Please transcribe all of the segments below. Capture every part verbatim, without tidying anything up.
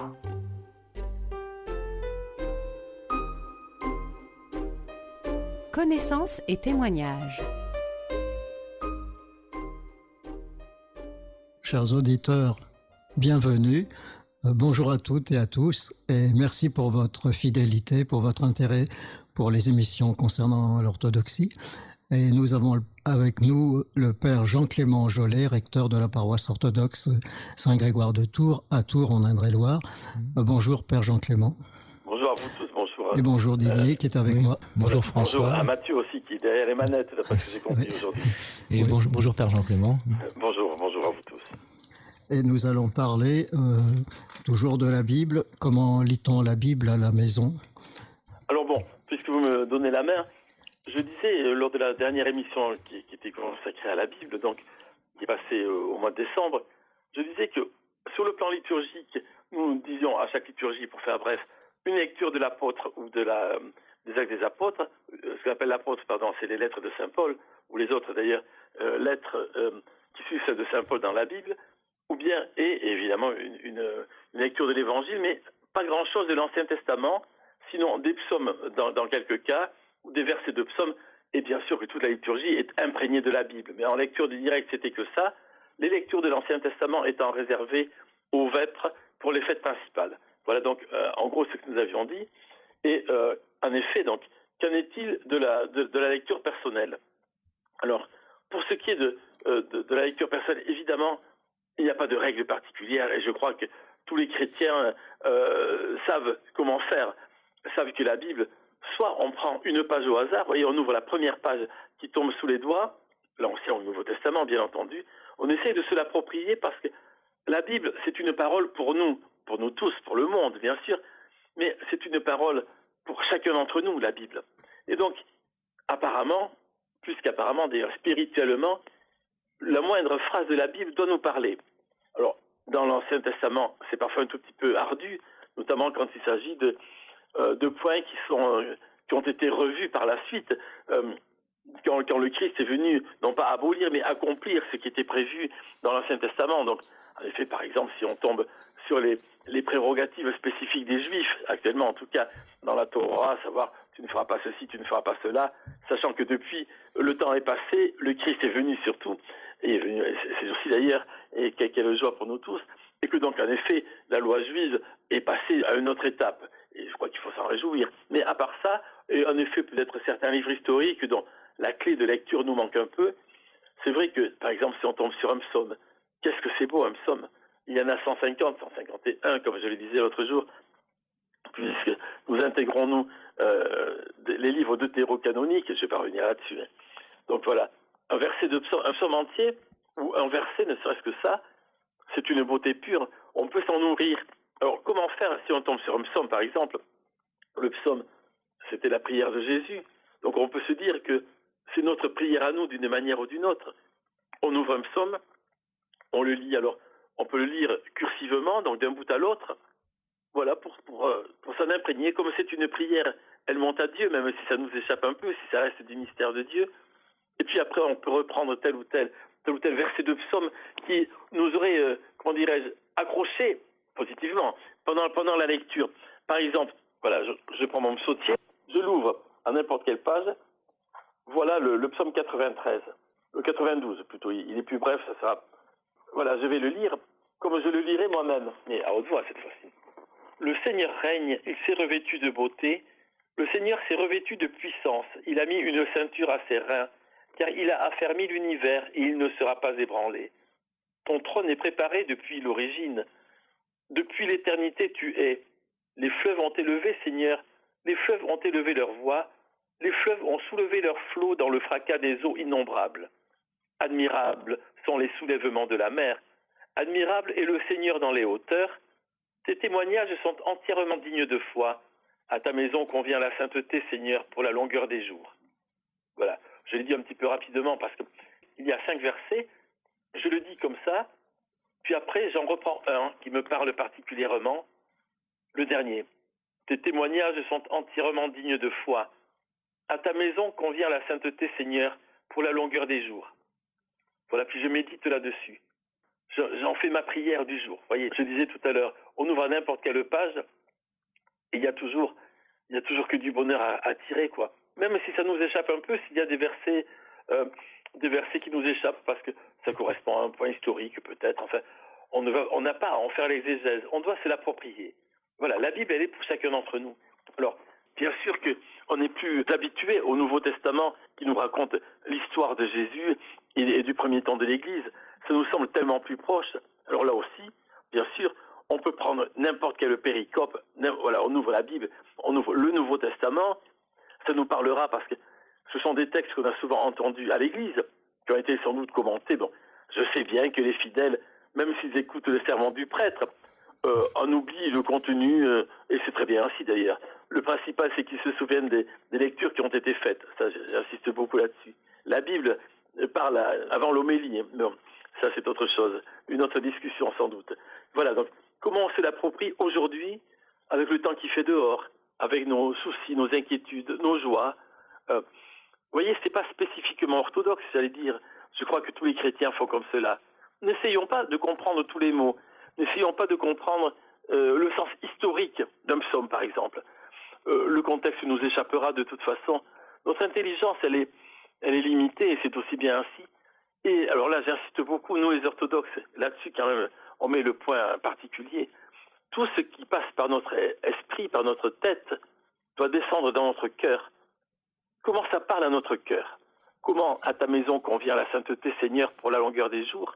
Connaissances et témoignages. Chers auditeurs, bienvenue. Euh, bonjour à toutes et à tous et merci pour votre fidélité, pour votre intérêt pour les émissions concernant l'orthodoxie. Et nous avons avec nous le père Jean-Clément Jolet, recteur de la paroisse orthodoxe Saint-Grégoire de Tours, à Tours en Indre-et-Loire. Euh, bonjour père Jean-Clément. Bonjour à vous tous, bonjour. Et bonjour Didier euh, qui est avec oui. moi. Bonjour François. Bonjour à Mathieu aussi qui est derrière les manettes, d'après ce que j'ai compris oui. aujourd'hui. Et oui. bonjour, bonjour Père Jean-Clément. Euh, bonjour, bonjour à vous tous. Et nous allons parler euh, toujours de la Bible. Comment lit-on la Bible à la maison? Alors bon, puisque vous me donnez la main, je disais euh, lors de la dernière émission qui, qui était consacrée à la Bible, donc qui est passée euh, au mois de décembre, je disais que sur le plan liturgique, nous disions à chaque liturgie, pour faire bref, une lecture de l'apôtre ou de la, des actes des apôtres. Ce qu'on appelle l'apôtre, pardon, c'est les lettres de Saint Paul, ou les autres d'ailleurs, euh, lettres euh, qui suivent celles de Saint Paul dans la Bible, ou bien, et évidemment, une, une, une lecture de l'Évangile, mais pas grand-chose de l'Ancien Testament, sinon des psaumes dans, dans quelques cas, ou des versets de psaumes, et bien sûr que toute la liturgie est imprégnée de la Bible. Mais en lecture du direct, c'était que ça, les lectures de l'Ancien Testament étant réservées aux vêpres pour les fêtes principales. Voilà donc euh, en gros ce que nous avions dit. Et euh, en effet, donc, qu'en est-il de la, de, de la lecture personnelle? Alors, pour ce qui est de, euh, de, de la lecture personnelle, évidemment, il n'y a pas de règle particulière et je crois que tous les chrétiens euh, savent comment faire, savent que la Bible, soit on prend une page au hasard, et on ouvre la première page qui tombe sous les doigts, l'Ancien ou le Nouveau Testament bien entendu, on essaye de se l'approprier parce que la Bible, c'est une parole pour nous, pour nous tous, pour le monde bien sûr, mais c'est une parole pour chacun d'entre nous, la Bible. Et donc, apparemment, plus qu'apparemment d'ailleurs, spirituellement, la moindre phrase de la Bible doit nous parler. Alors, dans l'Ancien Testament, c'est parfois un tout petit peu ardu, notamment quand il s'agit de, euh, de points qui sont euh, qui ont été revus par la suite, euh, quand, quand le Christ est venu, non pas abolir, mais accomplir ce qui était prévu dans l'Ancien Testament. Donc, en effet, par exemple, si on tombe sur les, les prérogatives spécifiques des Juifs, actuellement en tout cas dans la Torah, à savoir tu ne feras pas ceci, tu ne feras pas cela, sachant que depuis le temps est passé, le Christ est venu surtout, et est venu, c'est aussi d'ailleurs, et quelle joie pour nous tous, et que donc en effet la loi juive est passée à une autre étape, et je crois qu'il faut s'en réjouir. Mais à part ça, et en effet peut-être certains livres historiques dont la clé de lecture nous manque un peu, c'est vrai que par exemple si on tombe sur un psaume, qu'est-ce que c'est beau un psaume? Il y en a cent cinquante, cent cinquante et un, comme je le disais l'autre jour, puisque nous intégrons, nous, euh, les livres deutérocanoniques, je vais pas revenir là-dessus. Hein. Donc voilà, un verset de psaume, un psaume entier, ou un verset, ne serait-ce que ça, c'est une beauté pure, on peut s'en nourrir. Alors comment faire si on tombe sur un psaume, par exemple? Le psaume, c'était la prière de Jésus, donc on peut se dire que c'est notre prière à nous d'une manière ou d'une autre. On ouvre un psaume, on le lit, alors on peut le lire cursivement, donc d'un bout à l'autre, voilà, pour, pour, pour s'en imprégner, comme c'est une prière, elle monte à Dieu, même si ça nous échappe un peu, si ça reste du mystère de Dieu. Et puis après, on peut reprendre tel ou tel, tel ou tel verset de psaume qui nous aurait, euh, comment dirais-je, accroché positivement pendant, pendant la lecture. Par exemple, voilà, je, je prends mon psautier, je l'ouvre à n'importe quelle page, voilà le, le psaume quatre-vingt-treize, le quatre-vingt-douze plutôt, il est plus bref, ça sera... Voilà, je vais le lire comme je le lirai moi-même, mais à haute voix cette fois-ci. Le Seigneur règne, il s'est revêtu de beauté. Le Seigneur s'est revêtu de puissance. Il a mis une ceinture à ses reins, car il a affermi l'univers et il ne sera pas ébranlé. Ton trône est préparé depuis l'origine. Depuis l'éternité, tu es. Les fleuves ont élevé, Seigneur. Les fleuves ont élevé leur voix. Les fleuves ont soulevé leurs flots dans le fracas des eaux innombrables. Admirables sont les soulèvements de la mer. Admirable est le Seigneur dans les hauteurs. Tes témoignages sont entièrement dignes de foi. À ta maison convient la sainteté, Seigneur, pour la longueur des jours. Voilà, je l'ai dit un petit peu rapidement parce qu'il y a cinq versets. Je le dis comme ça, puis après j'en reprends un qui me parle particulièrement. Le dernier. Tes témoignages sont entièrement dignes de foi. À ta maison convient la sainteté, Seigneur, pour la longueur des jours. Voilà, puis je médite là-dessus. j'en fais ma prière du jour. Vous voyez, je disais tout à l'heure, on ouvre à n'importe quelle page et il y a toujours, il y a toujours que du bonheur à, à tirer, quoi. Même si ça nous échappe un peu, s'il y a des versets, euh, des versets qui nous échappent parce que ça correspond à un point historique peut-être. Enfin, on ne va, on n'a pas à en faire l'exégèse. On doit se l'approprier. Voilà, la Bible, elle est pour chacun d'entre nous. Alors, bien sûr qu'on n'est plus habitué au Nouveau Testament qui nous raconte l'histoire de Jésus et du premier temps de l'Église. Ça nous semble tellement plus proche. Alors là aussi, bien sûr, on peut prendre n'importe quelle péricope. Voilà, on ouvre la Bible, on ouvre le Nouveau Testament. Ça nous parlera parce que ce sont des textes qu'on a souvent entendus à l'Église, qui ont été sans doute commentés. Bon, je sais bien que les fidèles, même s'ils écoutent le sermon du prêtre, euh, en oublient le contenu, euh, et c'est très bien ainsi d'ailleurs. Le principal, c'est qu'ils se souviennent des, des lectures qui ont été faites. Ça, j'insiste beaucoup là-dessus. La Bible parle à, avant l'homélie. Bon, ça, c'est autre chose. Une autre discussion, sans doute. Voilà, donc, comment on se l'approprie aujourd'hui, avec le temps qui fait dehors, avec nos soucis, nos inquiétudes, nos joies. Euh, vous voyez, c'est pas spécifiquement orthodoxe, j'allais dire. Je crois que tous les chrétiens font comme cela. N'essayons pas de comprendre tous les mots. N'essayons pas de comprendre euh, le sens historique d'un psaume, par exemple. Euh, le contexte nous échappera de toute façon. Notre intelligence, elle est, elle est limitée, et c'est aussi bien ainsi. Et alors là, j'insiste beaucoup, nous les orthodoxes, là-dessus quand même, on met le point particulier. Tout ce qui passe par notre esprit, par notre tête, doit descendre dans notre cœur. Comment ça parle à notre cœur? Comment à ta maison convient la sainteté, Seigneur, pour la longueur des jours?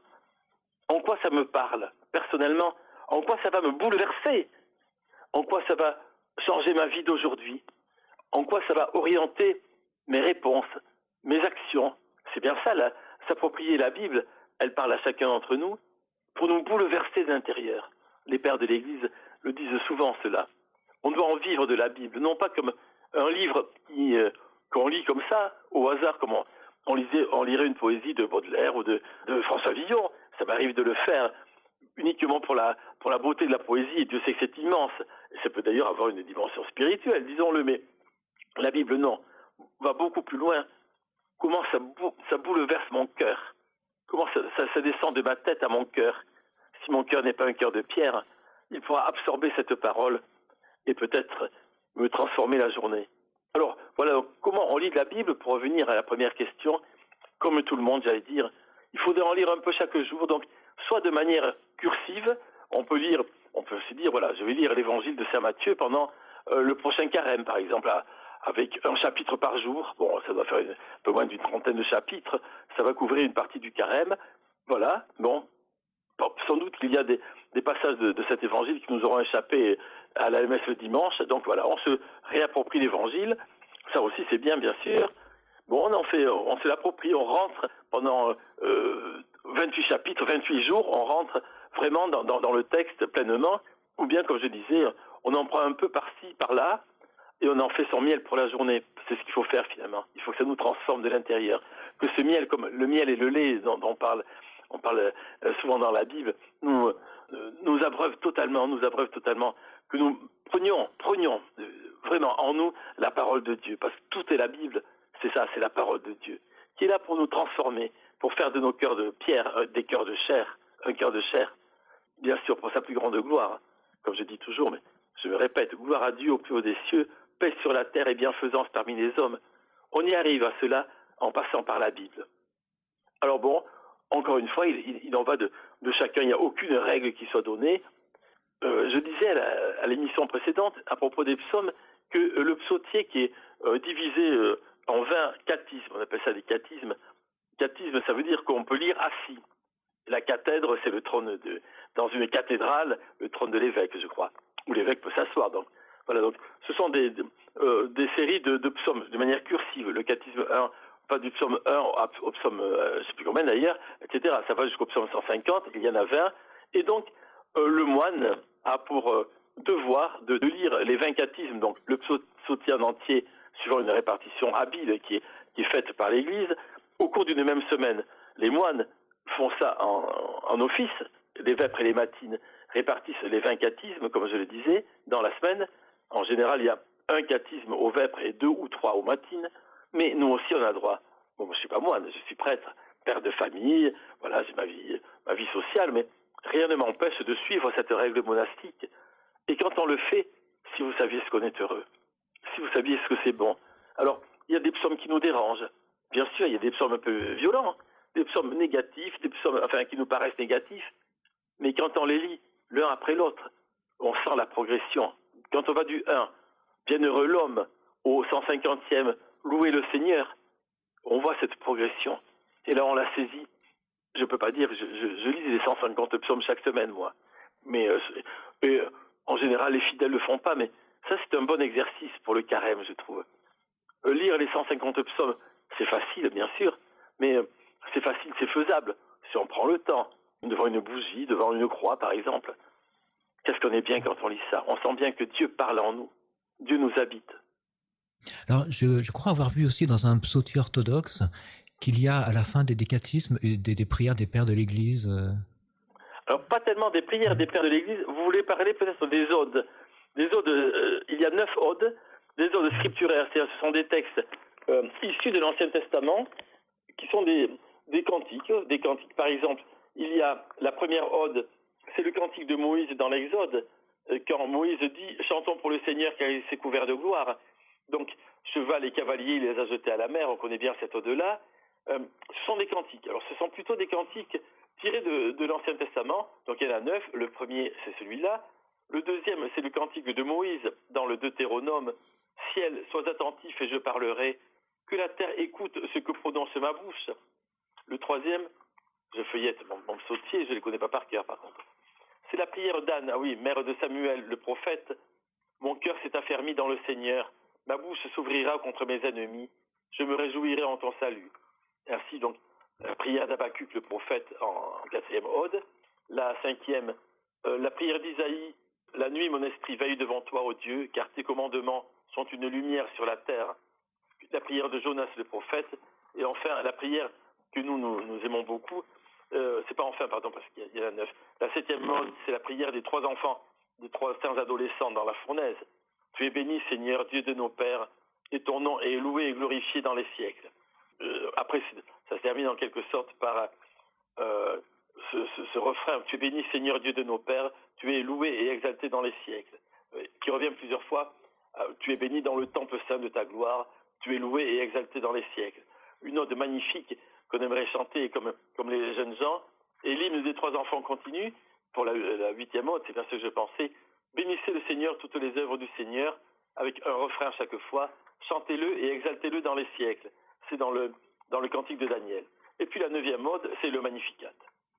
En quoi ça me parle, personnellement? En quoi ça va me bouleverser? En quoi ça va changer ma vie d'aujourd'hui? En quoi ça va orienter mes réponses, mes actions? C'est bien ça, là, s'approprier la Bible. Elle parle à chacun d'entre nous pour nous bouleverser de l'intérieur. Les pères de l'Église le disent souvent, cela. On doit en vivre de la Bible, non pas comme un livre qui, euh, qu'on lit comme ça, au hasard, comme on, on, lisait, on lirait une poésie de Baudelaire ou de, de François Villon. Ça m'arrive de le faire uniquement pour la, pour la beauté de la poésie, et Dieu sait que c'est immense. Et ça peut d'ailleurs avoir une dimension spirituelle, disons-le, mais la Bible, non, va beaucoup plus loin. Comment ça, bou ça bouleverse mon cœur? Comment ça, ça, ça descend de ma tête à mon cœur? Si mon cœur n'est pas un cœur de pierre, il pourra absorber cette parole et peut-être me transformer la journée. Alors, voilà, donc, comment on lit de la Bible? Pour revenir à la première question, comme tout le monde, j'allais dire, il faudrait en lire un peu chaque jour, donc soit de manière cursive, on peut lire, on peut se dire, voilà, je vais lire l'évangile de Saint Matthieu pendant euh, le prochain carême, par exemple, à, avec un chapitre par jour. Bon, ça doit faire une, un peu moins d'une trentaine de chapitres, ça va couvrir une partie du carême. Voilà, bon, bon sans doute qu'il y a des, des passages de, de cet évangile qui nous auront échappé à la messe le dimanche, donc voilà, on se réapproprie l'évangile, ça aussi c'est bien, bien sûr. Bon, on en fait, on se l'approprie, on rentre pendant euh, vingt-huit chapitres, vingt-huit jours, on rentre vraiment dans, dans, dans le texte pleinement, ou bien, comme je disais, on en prend un peu par-ci, par-là, et on en fait son miel pour la journée. C'est ce qu'il faut faire finalement. Il faut que ça nous transforme de l'intérieur. Que ce miel, comme le miel et le lait dont, dont on parle, on parle souvent dans la Bible, nous, nous abreuve totalement, nous abreuve totalement, que nous prenions, prenions vraiment en nous la parole de Dieu, parce que tout est la Bible. C'est ça, c'est la parole de Dieu, qui est là pour nous transformer, pour faire de nos cœurs de pierre euh, des cœurs de chair, un cœur de chair, bien sûr pour sa plus grande gloire, comme je dis toujours, mais je me répète, gloire à Dieu au plus haut des cieux, paix sur la terre et bienfaisance parmi les hommes. On y arrive à cela en passant par la Bible. Alors bon, encore une fois, il, il, il en va de, de chacun, il n'y a aucune règle qui soit donnée. Euh, je disais à l'émission précédente, à propos des psaumes, que euh, le psautier qui est euh, divisé euh, en vingt cathismes, on appelle ça des cathismes. Cathisme, ça veut dire qu'on peut lire assis. La cathèdre, c'est le trône de, dans une cathédrale, le trône de l'évêque, je crois, où l'évêque peut s'asseoir. Donc, voilà. Donc, ce sont des, euh, des séries de, de psaumes de manière cursive. Le cathisme un, pas du psaume un au psaume, euh, je ne sais plus combien d'ailleurs, et cetera. Ça va jusqu'au psaume cent cinquante. Il y en a vingt. Et donc, euh, le moine a pour euh, devoir de, de lire les vingt cathismes, donc le psautier en entier, suivant une répartition habile qui est, qui est faite par l'Église, au cours d'une même semaine. Les moines font ça en, en office, les vêpres et les matines répartissent les vingt cathismes, comme je le disais, dans la semaine. En général, il y a un cathisme aux vêpres et deux ou trois aux matines, mais nous aussi on a droit. Bon, je ne suis pas moine, je suis prêtre, père de famille, voilà, j'ai ma vie ma vie sociale, mais rien ne m'empêche de suivre cette règle monastique. Et quand on le fait, si vous saviez ce qu'on est heureux, si vous saviez ce que c'est bon. Alors, il y a des psaumes qui nous dérangent. Bien sûr, il y a des psaumes un peu violents, des psaumes négatifs, des psaumes enfin, qui nous paraissent négatifs. Mais quand on les lit l'un après l'autre, on sent la progression. Quand on va du un, bienheureux l'homme, au cent cinquantième, louer le Seigneur, on voit cette progression. Et là, on la saisit. Je ne peux pas dire, je, je, je lis les cent cinquante psaumes chaque semaine, moi. Mais euh, et, euh, en général, les fidèles ne le font pas, mais ça, c'est un bon exercice pour le carême, je trouve. Euh, lire les cent cinquante psaumes, c'est facile, bien sûr, mais euh, c'est facile, c'est faisable, si on prend le temps, devant une bougie, devant une croix, par exemple. Qu'est-ce qu'on est bien quand on lit ça? On sent bien que Dieu parle en nous, Dieu nous habite. Alors, je, je crois avoir vu aussi dans un psautier orthodoxe qu'il y a à la fin des décatismes et des, des prières des pères de l'Église. Euh... Alors, pas tellement des prières des pères de l'Église, vous voulez parler peut-être des odes. Des odes, euh, il y a neuf odes, des odes scripturaires, c'est-à-dire ce sont des textes euh, issus de l'Ancien Testament, qui sont des, des cantiques. Des cantiques, par exemple, il y a la première ode, c'est le cantique de Moïse dans l'Exode, euh, quand Moïse dit « Chantons pour le Seigneur car il s'est couvert de gloire ». Donc, cheval et cavalier, il les a jetés à la mer, on connaît bien cette ode-là. Euh, ce sont des cantiques. Alors, ce sont plutôt des cantiques tirés de, de l'Ancien Testament. Donc, il y en a neuf. Le premier, c'est celui-là. Le deuxième, c'est le cantique de Moïse dans le Deutéronome. « Ciel, sois attentif et je parlerai. Que la terre écoute ce que prononce ma bouche. » Le troisième, je feuillette mon, mon psautier, je ne les connais pas par cœur, par contre. C'est la prière d'Anne, ah oui, mère de Samuel, le prophète. « Mon cœur s'est affermi dans le Seigneur. Ma bouche s'ouvrira contre mes ennemis. Je me réjouirai en ton salut. » Ainsi donc, la prière d'Habacuc, le prophète, en, en quatrième ode. La cinquième, euh, la prière d'Isaïe. La nuit, mon esprit veille devant toi, ô Dieu, car tes commandements sont une lumière sur la terre. La prière de Jonas, le prophète. Et enfin, la prière que nous, nous, nous aimons beaucoup. Euh, c'est pas enfin, pardon, parce qu'il y, y en a neuf. La septième ode, c'est la prière des trois enfants, des trois saints adolescents dans la fournaise. Tu es béni, Seigneur, Dieu de nos pères, et ton nom est loué et glorifié dans les siècles. Euh, après, ça se termine en quelque sorte par euh, ce, ce, ce refrain. Tu es béni, Seigneur, Dieu de nos pères, tu es loué et exalté dans les siècles. Euh, qui revient plusieurs fois. Euh, tu es béni dans le temple saint de ta gloire, tu es loué et exalté dans les siècles. Une ode magnifique qu'on aimerait chanter comme, comme les jeunes gens. Et l'hymne des trois enfants continue. Pour la, la huitième ode, c'est bien ce que je pensais. Bénissez le Seigneur, toutes les œuvres du Seigneur, avec un refrain chaque fois. Chantez-le et exaltez-le dans les siècles. C'est dans le, dans le cantique de Daniel. Et puis la neuvième ode, c'est le Magnificat,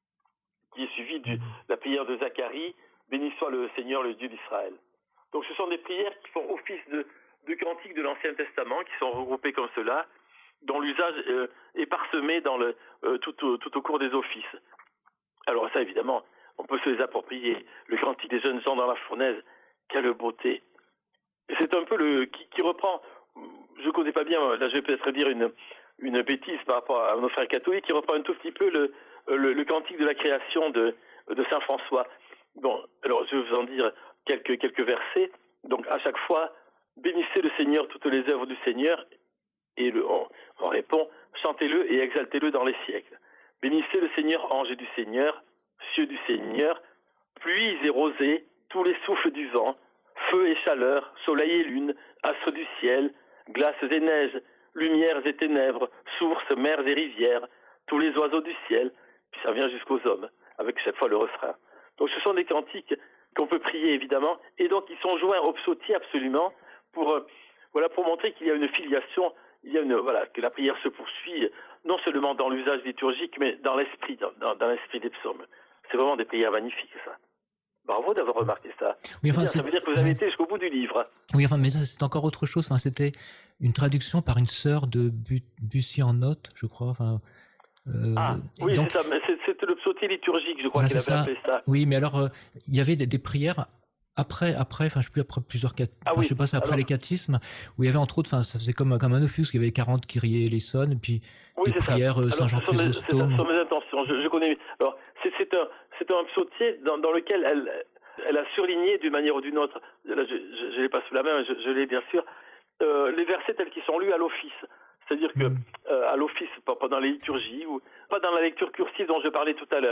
qui est suivi de la prière de Zacharie. Béni soit le Seigneur, le Dieu d'Israël. Donc ce sont des prières qui font office de, de cantiques de l'Ancien Testament, qui sont regroupées comme cela, dont l'usage euh, est parsemé dans le, euh, tout, au, tout au cours des offices. Alors ça, évidemment, on peut se les approprier. Le cantique des jeunes gens dans la fournaise, quelle beauté. Et c'est un peu le qui, qui reprend, je ne connais pas bien, là je vais peut-être dire une, une bêtise par rapport à nos frères catholiques, qui reprend un tout petit peu le, le, le cantique de la création de, de Saint François. Bon, alors je vais vous en dire quelques, quelques versets. Donc à chaque fois, bénissez le Seigneur, toutes les œuvres du Seigneur, et le, on, on répond, chantez-le et exaltez-le dans les siècles. Bénissez le Seigneur, ange du Seigneur, cieux du Seigneur, pluies et rosées, tous les souffles du vent, feu et chaleur, soleil et lune, astres du ciel, glaces et neiges, lumières et ténèbres, sources, mers et rivières, tous les oiseaux du ciel, puis ça vient jusqu'aux hommes, avec chaque fois le refrain. Donc ce sont des cantiques qu'on peut prier évidemment, et donc ils sont joints au psautier absolument, pour, euh, voilà, pour montrer qu'il y a une filiation, il y a une, voilà, que la prière se poursuit, non seulement dans l'usage liturgique, mais dans l'esprit, dans, dans, dans l'esprit des psaumes. C'est vraiment des prières magnifiques, ça. Bravo d'avoir remarqué ça. Oui, enfin, ça veut dire que vous avez été jusqu'au bout du livre. Oui, enfin, mais ça, c'est encore autre chose. Enfin, c'était une traduction par une sœur de Bussy en notes, je crois. Enfin, euh, ah, oui, donc, c'est ça. C'est, c'est le psautier liturgique, je crois voilà, qu'elle avait appelé ça. Oui, mais alors, euh, il y avait des, des prières après, après, enfin, je sais plus, après plusieurs, cat... ah, enfin, oui. je sais pas, c'est après alors... les catismes, où il y avait entre autres, enfin, ça faisait comme, comme un office, où il y avait quarante Kyrie eleison, et puis oui, des prières euh, Saint Jean Chrysostome. Ce sont mes intentions, je, je connais. Alors, c'est, c'est un, c'est un psautier dans, dans lequel elle, elle a surligné d'une manière ou d'une autre, là, je ne l'ai pas sous la main, je, je l'ai bien sûr, euh, les versets tels qu'ils sont lus à l'office. C'est-à-dire que, mmh. euh, à l'office, pendant les liturgies, ou pas dans la lecture cursive dont je parlais tout à l'heure,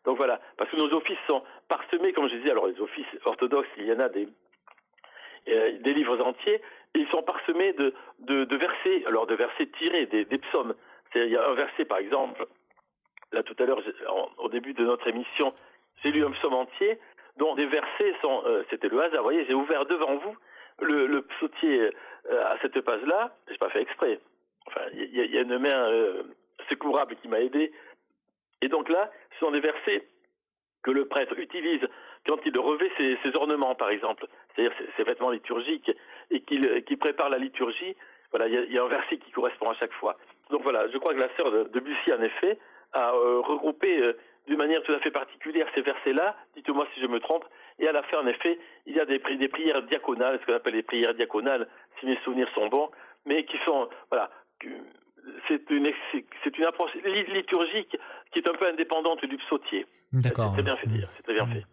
Donc voilà, parce que nos offices sont parsemés, comme je disais, alors les offices orthodoxes, il y en a des, euh, des livres entiers, et ils sont parsemés de, de, de versets, alors de versets tirés, des, des psaumes. C'est-à-dire, il y a un verset, par exemple, là tout à l'heure, au début de notre émission, j'ai lu un psaume entier, dont des versets sont, euh, c'était le hasard, vous voyez, j'ai ouvert devant vous le, le psautier euh, à cette page-là, j'ai pas fait exprès. Enfin, il y, y, y a une main euh, secourable qui m'a aidé. Et donc là, ce sont des versets que le prêtre utilise quand il revêt ses, ses ornements, par exemple, c'est-à-dire ses, ses vêtements liturgiques, et qu'il qu'il prépare la liturgie. Voilà, il y, y a un verset qui correspond à chaque fois. Donc voilà, je crois que la sœur de, de Bussy, en effet, a euh, regroupé euh, d'une manière tout à fait particulière ces versets-là, dites-moi si je me trompe, et à la fin, en effet, il y a des, pri des prières diaconales, ce qu'on appelle les prières diaconales, si mes souvenirs sont bons, mais qui sont, voilà, c'est une, c'est une approche liturgique qui est un peu indépendante du psautier. D'accord. C'est très bien fait dire, c'est très bien fait.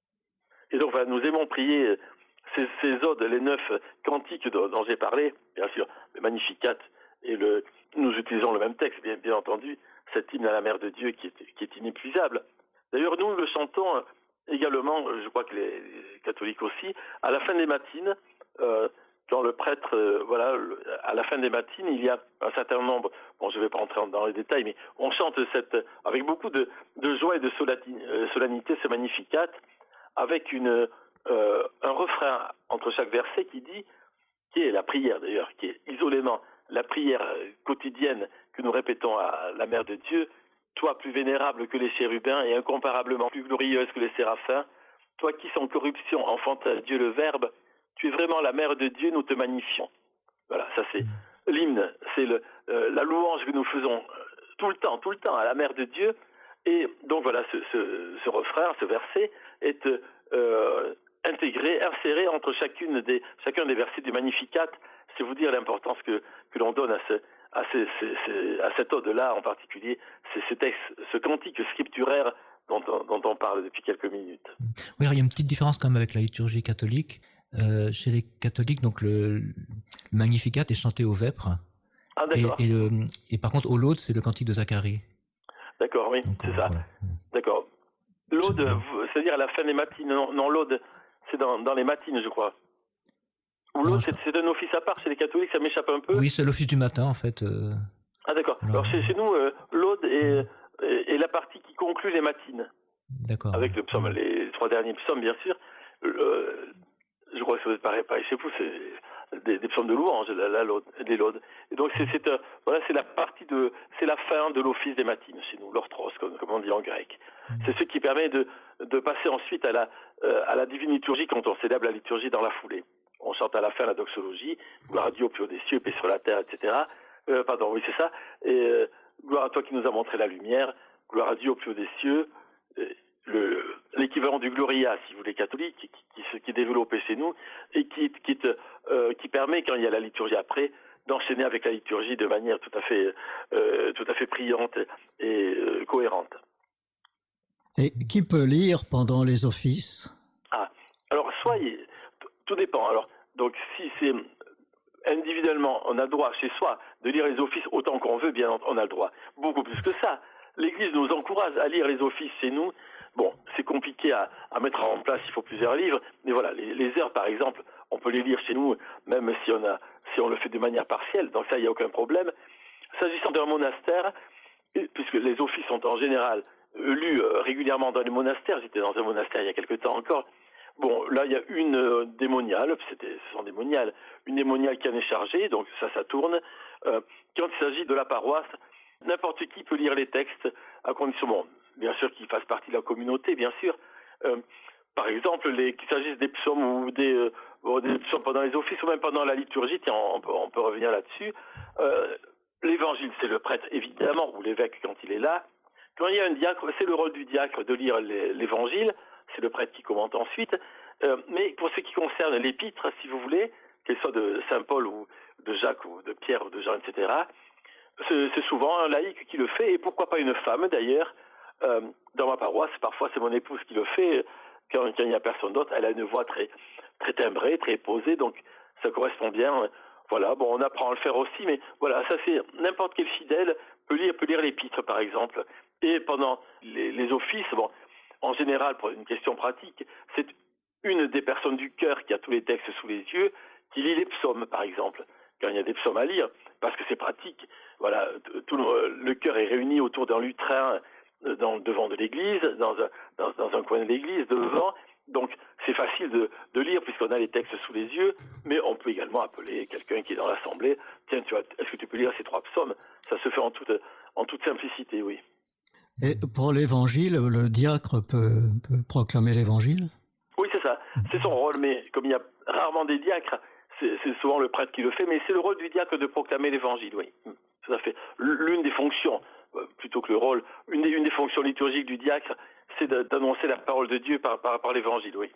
Et donc, voilà, nous aimons prier ces, ces odes, les neuf cantiques dont, dont j'ai parlé, bien sûr, le Magnificat, et le, nous utilisons le même texte, bien, bien entendu, cet hymne à la Mère de Dieu qui est, qui est inépuisable. D'ailleurs, nous le chantons également, je crois que les, les catholiques aussi, à la fin des matines, euh, quand le prêtre, euh, voilà, le, à la fin des matines, il y a un certain nombre, bon, je ne vais pas rentrer dans les détails, mais on chante cette, avec beaucoup de, de joie et de solennité, ce Magnificat, avec une, euh, un refrain entre chaque verset qui dit, qui est la prière d'ailleurs, qui est isolément la prière quotidienne que nous répétons à la Mère de Dieu, toi plus vénérable que les chérubins et incomparablement plus glorieuse que les séraphins, toi qui sans corruption enfanta Dieu le Verbe, tu es vraiment la Mère de Dieu, nous te magnifions. Voilà, ça c'est l'hymne, c'est le, euh, la louange que nous faisons tout le temps, tout le temps à la Mère de Dieu. Et donc voilà, ce, ce, ce refrain, ce verset est euh, intégré, inséré entre chacune des, chacun des versets du Magnificat. C'est vous dire l'importance que, que l'on donne à, ce, à, ces, ces, ces, à cette ode-là en particulier, c'est ce texte, ce cantique scripturaire dont on, dont on parle depuis quelques minutes. Oui, il y a une petite différence quand même avec la liturgie catholique. Euh, chez les catholiques, donc le, le Magnificat est chanté au vêpres. Ah, d'accord. Et, et, le, et par contre, au laude, c'est le cantique de Zacharie. D'accord, oui, c'est ça. Voilà. D'accord. L'aude, c'est-à-dire à la fin des matines. Non, non l'aude, c'est dans, dans les matines, je crois. Ou l'aude, c'est un office à part chez les catholiques, ça m'échappe un peu. Oui, c'est l'office du matin, en fait. Euh... Ah, d'accord. Alors, Alors chez, chez nous, euh, l'aude est, est, est la partie qui conclut les matines. D'accord. Avec le psaume, les trois derniers psaumes, bien sûr. Euh, je crois que ça paraît pareil chez vous, c'est des, des psaumes de louange, la, la laude, des laudes. Et donc c'est c'est euh, voilà, c'est la partie de, c'est la fin de l'office des matines chez nous, l'orthros, comme, comme on dit en grec. Mmh. C'est ce qui permet de de passer ensuite à la euh, à la divine liturgie quand on célèbre la liturgie dans la foulée. On chante à la fin la doxologie, gloire à Dieu au plus haut des cieux, paix sur la terre, et cetera. Euh, pardon, oui c'est ça. Et euh, gloire à toi qui nous as montré la lumière, gloire à Dieu au plus haut des cieux. Euh, le l'équivalent du Gloria, si vous voulez, catholique, qui, qui, qui, qui est développé chez nous et qui, qui, te, euh, qui permet, quand il y a la liturgie après, d'enchaîner avec la liturgie de manière tout à fait, euh, tout à fait brillante et euh, cohérente. Et qui peut lire pendant les offices? Ah, alors, soit, tout dépend. Alors, donc, si c'est individuellement, on a le droit chez soi de lire les offices autant qu'on veut, bien on a le droit. Beaucoup plus que ça. L'Église nous encourage à lire les offices chez nous. Bon, c'est compliqué à, à mettre en place, il faut plusieurs livres, mais voilà, les, les heures par exemple, on peut les lire chez nous, même si on a, si on le fait de manière partielle, donc ça, il n'y a aucun problème. S'agissant d'un monastère, puisque les offices sont en général lus régulièrement dans les monastères, j'étais dans un monastère il y a quelque temps encore, bon, là, il y a une euh, démoniale, c'était, ce sont des moniales, une démoniale qui en est chargée, donc ça, ça tourne. Euh, quand il s'agit de la paroisse, n'importe qui peut lire les textes, à condition, bon, bien sûr qu'ils fassent partie de la communauté, bien sûr. Euh, par exemple, les, qu'il s'agisse des psaumes ou des, euh, des psaumes pendant les offices ou même pendant la liturgie, tiens, on peut, on peut revenir là-dessus. Euh, l'évangile, c'est le prêtre, évidemment, ou l'évêque quand il est là. Quand il y a un diacre, c'est le rôle du diacre de lire les, l'évangile, c'est le prêtre qui commente ensuite. Euh, mais pour ce qui concerne l'épître, si vous voulez, qu'elle soit de Saint Paul ou de Jacques ou de Pierre ou de Jean, et cetera, c'est, c'est souvent un laïc qui le fait, et pourquoi pas une femme d'ailleurs. Euh, dans ma paroisse, parfois c'est mon épouse qui le fait, quand, quand il n'y a personne d'autre, elle a une voix très, très timbrée, très posée, donc ça correspond bien. Voilà, bon, on apprend à le faire aussi, mais voilà, ça c'est, n'importe quel fidèle peut lire, peut lire l'épître par exemple, Et pendant les, les offices, bon, en général, pour une question pratique, c'est une des personnes du chœur qui a tous les textes sous les yeux, qui lit les psaumes, par exemple, quand il y a des psaumes à lire, parce que c'est pratique. Voilà, tout le, le chœur est réuni autour d'un lutrin dans le devant de l'église, dans un, dans, dans un coin de l'église, devant. Donc, c'est facile de, de lire puisqu'on a les textes sous les yeux, mais on peut également appeler quelqu'un qui est dans l'assemblée. Tiens, tu vois, est-ce que tu peux lire ces trois psaumes? Ça se fait en toute, en toute simplicité, oui. Et pour l'évangile, le diacre peut, peut proclamer l'évangile? Oui, c'est ça. C'est son rôle, mais comme il y a rarement des diacres, c'est, c'est souvent le prêtre qui le fait, mais c'est le rôle du diacre de proclamer l'évangile, oui. Tout à fait. L'une des fonctions, plutôt que le rôle, une des, une des fonctions liturgiques du diacre, c'est d'annoncer la parole de Dieu par, par, par l'évangile, oui.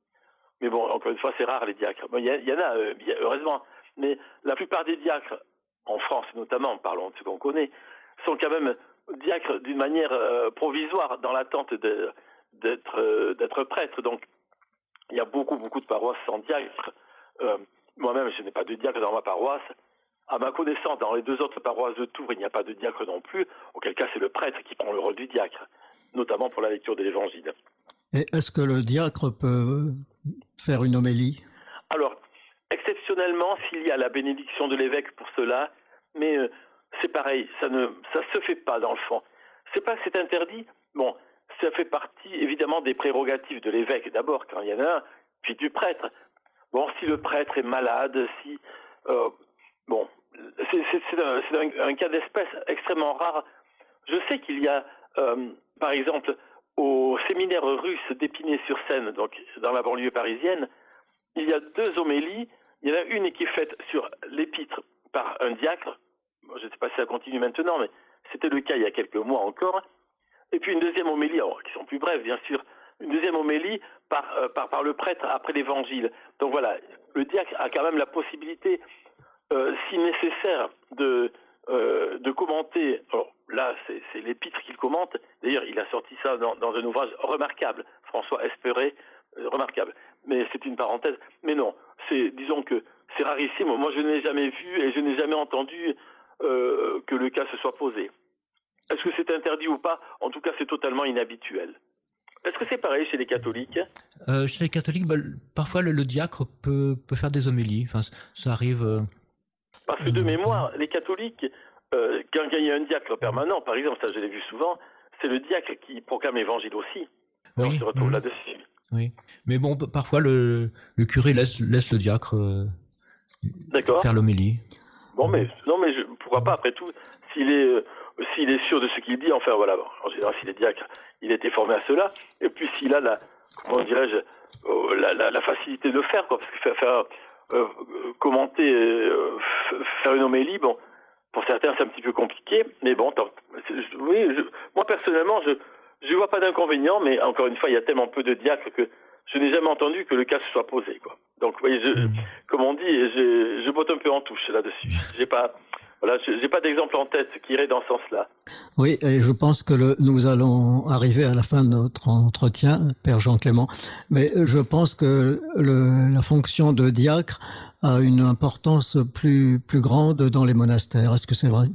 Mais bon, encore une fois, c'est rare les diacres. Bon, il y, y en a, euh, heureusement, mais la plupart des diacres, en France notamment, parlons de ce qu'on connaît, sont quand même diacres d'une manière euh, provisoire, dans l'attente de, d'être, euh, d'être prêtre. Donc, il y a beaucoup, beaucoup de paroisses sans diacre. Euh, moi-même, je n'ai pas de diacre dans ma paroisse. À ma connaissance, dans les deux autres paroisses de Tours, il n'y a pas de diacre non plus, auquel cas c'est le prêtre qui prend le rôle du diacre, notamment pour la lecture de l'Évangile. Et est-ce que le diacre peut faire une homélie? Alors, exceptionnellement, s'il y a la bénédiction de l'évêque pour cela, mais euh, c'est pareil, ça ne ça se fait pas dans le fond. C'est pas que c'est interdit, bon, ça fait partie évidemment des prérogatives de l'évêque d'abord, quand il y en a un, puis du prêtre. Bon, si le prêtre est malade, si... Euh, bon, c'est, c'est, c'est, un, c'est un, un cas d'espèce extrêmement rare. Je sais qu'il y a, euh, par exemple, au séminaire russe d'Épinay-sur-Seine, donc dans la banlieue parisienne, il y a deux homélies. Il y en a une qui est faite sur l'épître par un diacre. Je ne sais pas si ça continue maintenant, mais c'était le cas il y a quelques mois encore. Et puis une deuxième homélie, alors, qui sont plus brèves, bien sûr, une deuxième homélie par, euh, par, par le prêtre après l'évangile. Donc voilà, le diacre a quand même la possibilité, euh, si nécessaire, de, euh, de commenter. Alors là, c'est, c'est l'épître qu'il commente. D'ailleurs, il a sorti ça dans, dans un ouvrage remarquable, François Espéré, euh, remarquable. Mais c'est une parenthèse. Mais non, c'est, disons que c'est rarissime. Moi, je n'ai jamais vu et je n'ai jamais entendu euh, que le cas se soit posé. Est-ce que c'est interdit ou pas? En tout cas, c'est totalement inhabituel. Est-ce que c'est pareil chez les catholiques? euh, Chez les catholiques, bah, parfois le, le diacre peut, peut faire des homélies. Enfin, ça arrive. Euh... Parce que de mémoire, les catholiques, euh, quand il y a un diacre permanent, par exemple, ça je l'ai vu souvent, c'est le diacre qui proclame l'évangile aussi. Oui, on se retrouve mmh. là-dessus. Oui, mais bon, parfois le, le curé laisse, laisse le diacre euh, D'accord. faire l'homélie. Bon, mais non, mais je, pourquoi pas? Après tout, s'il est euh, s'il est sûr de ce qu'il dit, enfin voilà, en général, s'il est diacre, il a été formé à cela, et puis s'il a la, comment dirais-je, euh, la, la, la facilité de le faire, quoi, parce que faire, faire euh, commenter, euh, faire une homélie, bon, pour certains c'est un petit peu compliqué, mais bon, tant, oui, je, moi personnellement, je je vois pas d'inconvénient, mais encore une fois, il y a tellement peu de diacres que je n'ai jamais entendu que le cas se soit posé, quoi. Donc, vous voyez, je, mmh. comme on dit, je, je botte un peu en touche là-dessus. J'ai pas, voilà, j'ai pas d'exemple en tête qui irait dans ce sens-là. Oui, et je pense que le, nous allons arriver à la fin de notre entretien, Père Jean-Clément, mais je pense que le, la fonction de diacre a une importance plus, plus grande dans les monastères. Est-ce que c'est vrai?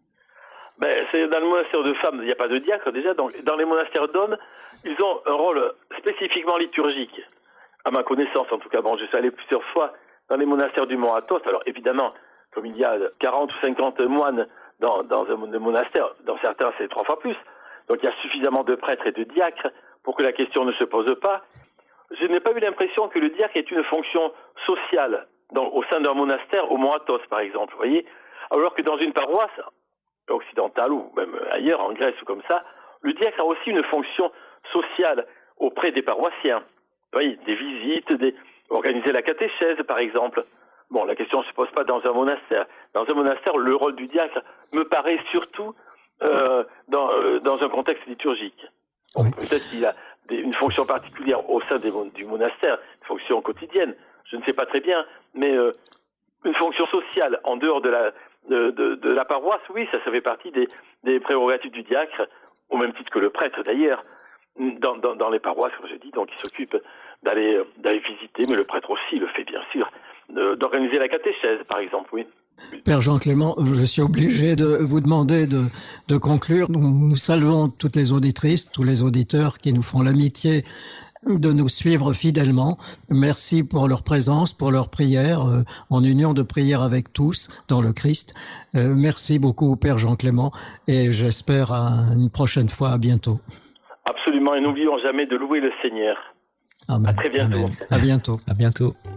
Ben, c'est dans le monastère de femmes, il n'y a pas de diacre déjà. Donc, dans les monastères d'hommes, ils ont un rôle spécifiquement liturgique. À ma connaissance, en tout cas, bon, je suis allé plusieurs fois dans les monastères du Mont Athos. Alors, évidemment, comme il y a quarante ou cinquante moines dans, dans un monastère, dans certains, c'est trois fois plus. Donc, il y a suffisamment de prêtres et de diacres pour que la question ne se pose pas. Je n'ai pas eu l'impression que le diacre ait une fonction sociale dans, au sein d'un monastère, au Mont Athos, par exemple, vous voyez. Alors que dans une paroisse occidentale ou même ailleurs, en Grèce ou comme ça, le diacre a aussi une fonction sociale auprès des paroissiens. Oui, des visites, des... organiser la catéchèse, par exemple. Bon, la question ne se pose pas dans un monastère. Dans un monastère, le rôle du diacre me paraît surtout euh, dans, euh, dans un contexte liturgique. Bon, peut-être qu'il a des, une fonction particulière au sein des, du monastère, une fonction quotidienne, je ne sais pas très bien, mais euh, une fonction sociale en dehors de la, de, de, de la paroisse, oui, ça, ça fait partie des, des prérogatives du diacre, au même titre que le prêtre d'ailleurs. Dans, dans, dans les paroisses, comme je dis, donc il s'occupe d'aller, d'aller visiter, mais le prêtre aussi le fait bien sûr, de, d'organiser la catéchèse, par exemple, oui. Père Jean-Clément, je suis obligé de vous demander de, de conclure. Nous, nous saluons toutes les auditrices, tous les auditeurs qui nous font l'amitié de nous suivre fidèlement. Merci pour leur présence, pour leur prière, euh, en union de prière avec tous dans le Christ. Euh, merci beaucoup, Père Jean-Clément, et j'espère à une prochaine fois, à bientôt. Absolument, et n'oublions jamais de louer le Seigneur. Amen. À très bientôt. Amen. À bientôt. À bientôt.